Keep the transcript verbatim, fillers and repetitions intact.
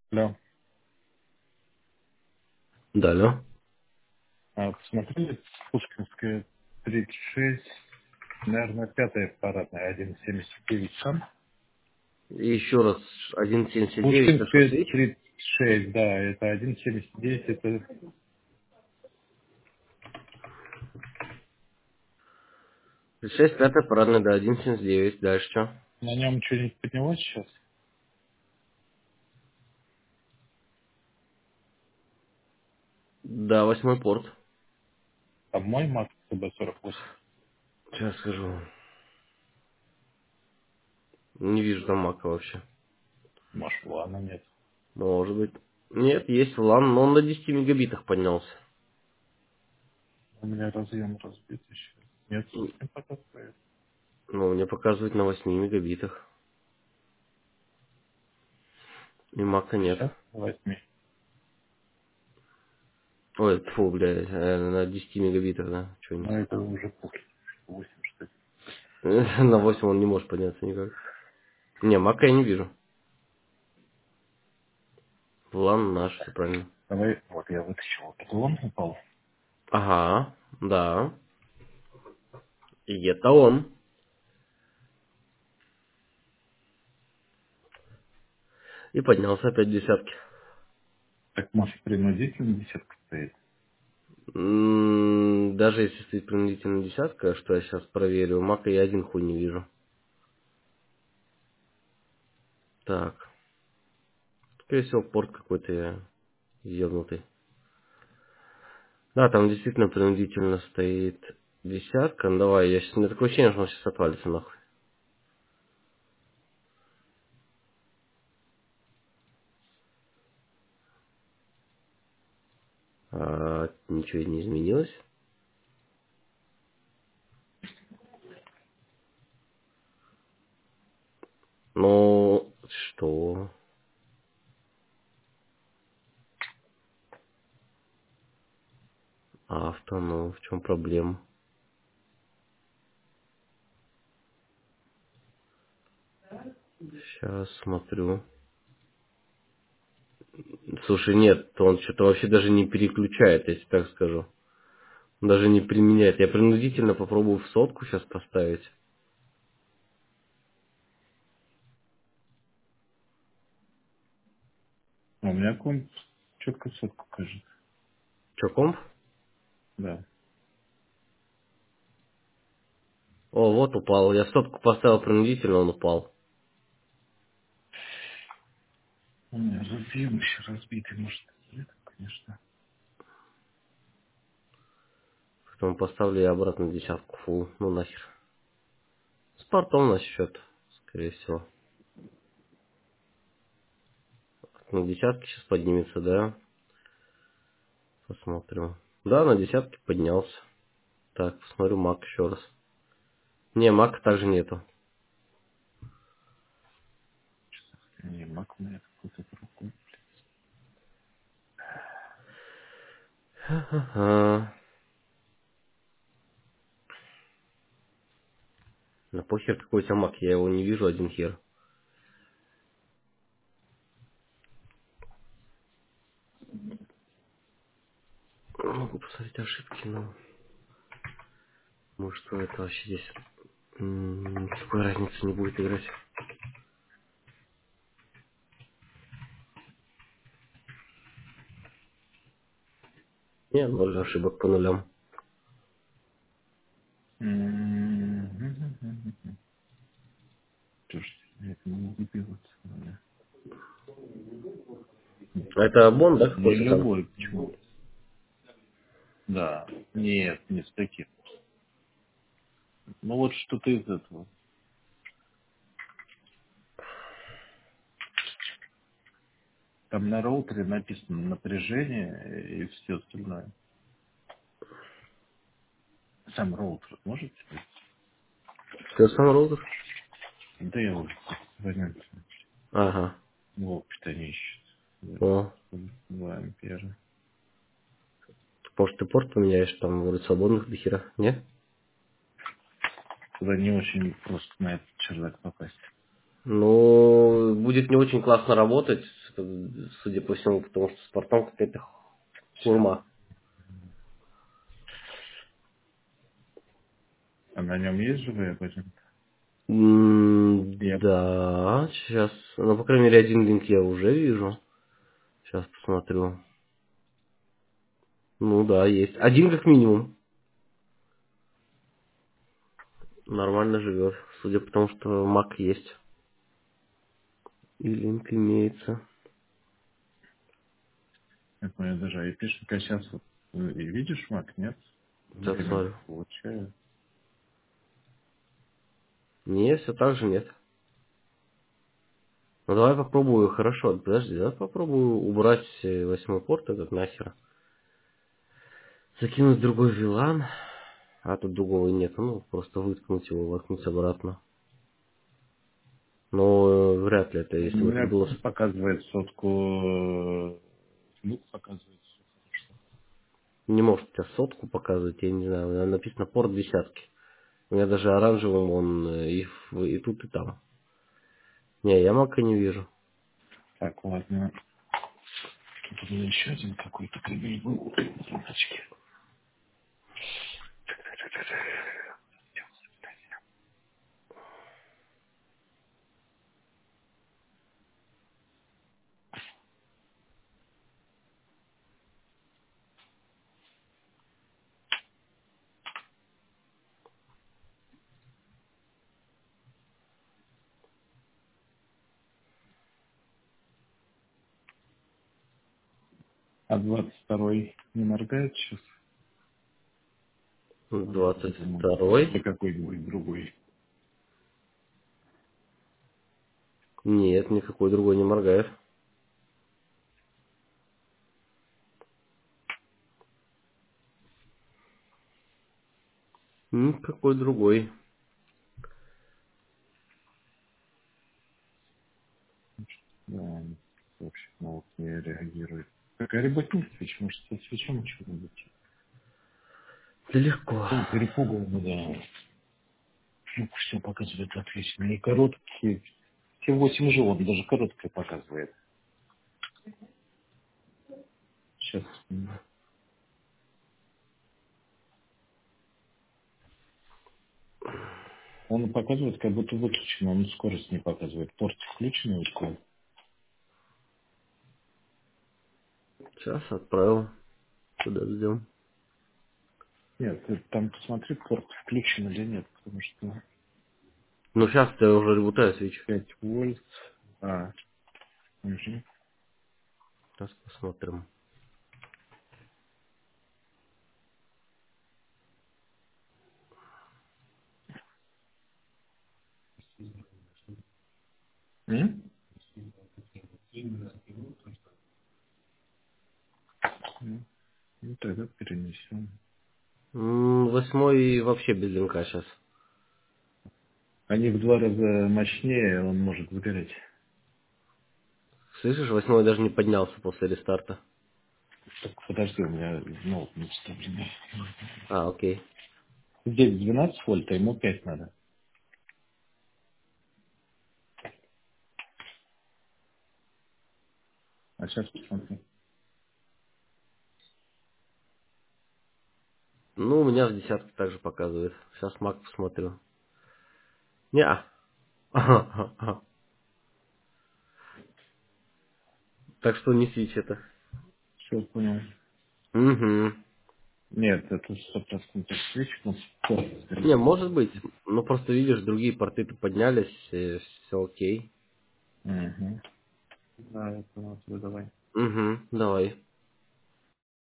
Алло. Да, алло. А, посмотрели, Пушкинская тридцать шесть, наверное, пятая парадная, один семьдесят девять сам. И еще раз, один семьдесят девять, это что, Пушкинская свечи? тридцать шесть, да, это один семьдесят девять, это шесть, пятая парадная, да, один семьдесят девять, дальше что? на нем что-нибудь поднялось сейчас? Да, восьмой порт. А мой Макс бэ сорок восемь. Сейчас скажу. Не вижу там мака вообще. Может, ладно, нет. Может быть. Нет, есть лан, но он на десяти мегабитах поднялся. У меня разъем разбит еще. Нет, не показывает. Ну, мне показывает на восьми мегабитах. И мака нет. Сейчас возьми. Ой, фу, бля, э, на десяти мегабитах, да, что-нибудь. Но это уже после восемь, что ли. На восемь он не может подняться никак. Не, мака я не вижу. Лан наш, все правильно. Давай, вот я вытащил. Это он упал? Ага, да. И это он. И поднялся опять десятки. Так, может, принудительно десятка стоит? М, Даже если стоит принудительная десятка, что я сейчас проверю, мака я один хуй не вижу. Так, скорее всего, порт какой-то я ебнутый. Да, там действительно принудительно стоит десятка. Ну, давай, я сейчас, у меня такое ощущение, что он сейчас отвалится нахуй. А, ничего не изменилось. Ну, что? Авто, ну, в чем проблема? Сейчас смотрю. Слушай, нет, он что-то вообще даже не переключает, если так скажу. Даже не применяет. Я принудительно попробую в сотку сейчас поставить. А у меня комп четко сотку кажет. Че, комп? Да. О, вот упал. Я в сотку поставил принудительно, он упал. У меня разъем еще разбитый, может, нет, конечно. Потом поставлю я обратно десятку фул. Ну нахер. С портом на счет, скорее всего. На десятке сейчас поднимется, да? Посмотрю. Да, на десятке поднялся. Так, посмотрю мак еще раз. Не, мака также нету. Не, мак у меня какой-то другой. Ага. На похер какой у тебя мак, я его не вижу, один хер. Могу посмотреть ошибки, но может что это вообще здесь м, никакой разницы не будет играть. Не, ноль ошибок по нулям. Слушайте, я это не добиваться. А это бон, да, Не какой-то там? любой, почему? Да. Нет, не с таким. Ну вот что-то из этого. Там на роутере написано напряжение и все остальное. Сам роутер можете? Ты сам роутер? Да я вот возьмем. Ага. В опыте ищет. О, два ампера. может ты порт поменяешь, там вроде свободных до хера, не? Туда не очень просто на этот чердак попасть. Но будет не очень классно работать, судя по всему, потому что с портом какая-то хурма. А на нем есть живой абонент? М, Я Да, сейчас, ну, по крайней мере, один линк я уже вижу. Сейчас посмотрю. Ну да, есть. Один как минимум. Нормально живет. Судя по тому, что Mac есть. И линк имеется. я понял, даже айпишника сейчас вот, э, и видишь, Мак, нет? Сейчас Или смотрю. получаю. Не, все так же нет. Ну давай попробую, хорошо, подожди, давай попробую убрать э, восьмой порт этот нахер. Закинуть другой вилан, а тут другого нет, ну просто выткнуть его, воткнуть обратно. Но э, вряд ли это, У если бы это меня было... с- показывает сотку, э, звук показывает все хорошо. Не может у тебя сотку показывать, я не знаю, у меня написано порт десятки. У меня даже оранжевым он э, и, в- и тут, и там. Не, я мака не вижу. Так, ладно. Тут у меня еще один какой-то кабель был. Минуточки. А двадцать второй не моргает сейчас? двадцать Думаю, второй. или какой-нибудь другой. Нет, никакой другой не моргает. Никакой другой. Да, он вообще на вот не реагирует. Какая ребятня свеч? Может, со свечом что-нибудь? Да легко. Ну, перепугал, да. Ну, все показывает отлично. И короткие. Все восемь же он даже короткое показывает. Сейчас. Он показывает, как будто выключен, он скорость не показывает. Порт включенный у тебя? Сейчас отправил. Подождем. Нет, ты там посмотри, порт включен или нет, потому что Ну сейчас я уже ребутаю свечу. пять вольт. А, угу. Сейчас посмотрим. М? Ну, ну, тогда перенесем. М, Восьмой вообще без линка сейчас. Они в два раза мощнее, он может сгореть. Слышишь, восьмой даже не поднялся после рестарта. Так, подожди, у меня ноут не вставленный. А, окей. Здесь двенадцать вольт, а ему пять надо. А сейчас посмотри. Ну, у меня в десятке также показывает. Сейчас Мак посмотрю. Неа. Так что не свич это. Все, понял. Угу. Нет, это сто процентов свич, но порт Не, сгорел. может быть. Ну просто видишь, другие порты-то поднялись, все окей. Угу. Да, я понял тебя, давай. Угу, давай.